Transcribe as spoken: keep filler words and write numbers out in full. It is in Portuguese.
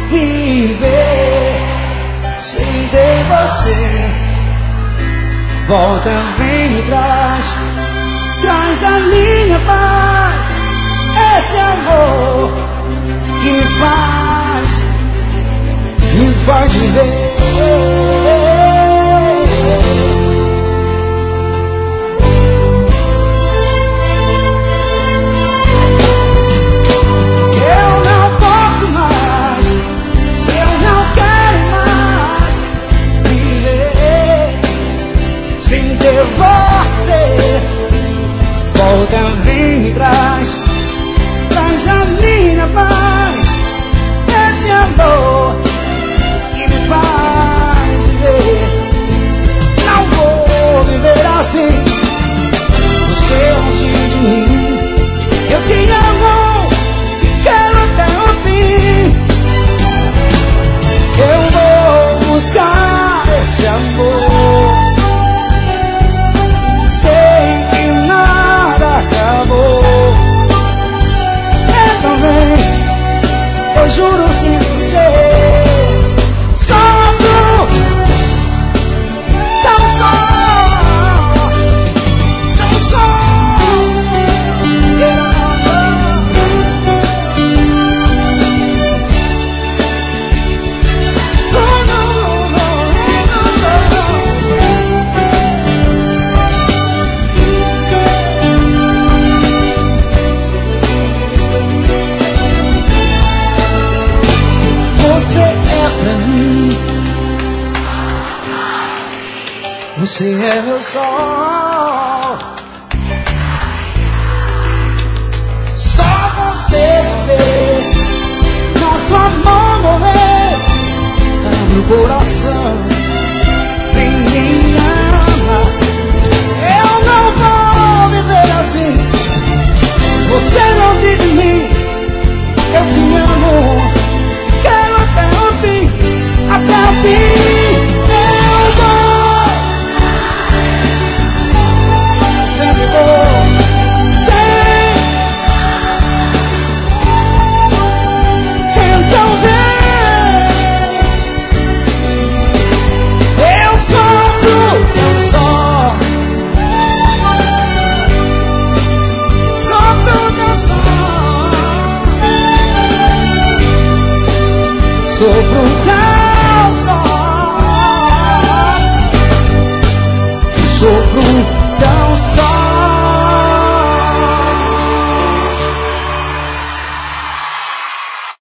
viver sem ter você. Volta, vem me traz, traz a minha paz, esse amor que me faz, me faz viver. Volta, vem me traz, traz a minha paz, esse amor que me faz viver. Não vou viver assim, você longe de mim. Eu te amo, te quero até o fim. Eu vou buscar esse amor. Eu juro sem você, sopro, tão só, tão só. Você é pra mim, você é meu sol. Só você vê nosso amor morrer. Abre o coração, vem me amar. Eu não vou viver assim, você longe de mim. Eu te amo, quero até o fim, até o fim. Eu vou, sempre vou, sempre. Então vem, eu sopro, eu só sopro canção. Sopro